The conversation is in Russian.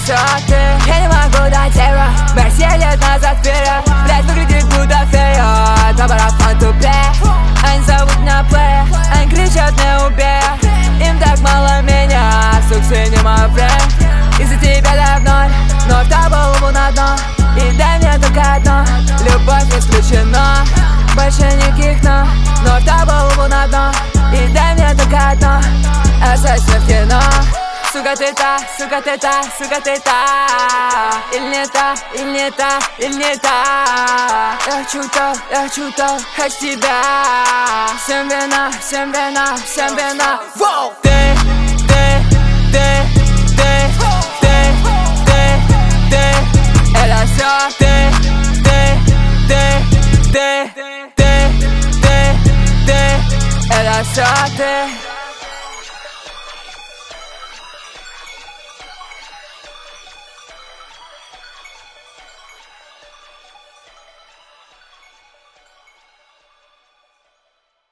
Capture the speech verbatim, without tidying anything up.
все ты. Я не могу дать эра, Мерси лет назад вперед. Блядь, выглядит будто фея, наоборот фан тупее. Они зовут меня плея, они кричат не убей. Им так мало меня, сук, ты не мой френд. Из-за тебя давно, но в тобой на дно. И дай мне только одно, любовь исключена. Больше никаких но, но в тобой на дно. И дай мне только одно, остайся в кино. Сука ты та, сука ты та, сука ты та. Или не та, или не та, или не та. Я хочу то, я хочу то, хочу тебя. Всем вина, всем вина, всем вина. Воу! Ты, ты, ты, ты, ты, ты, ты. Это все ты, ты, ты, ты, ты, ты, ты. Это все ты.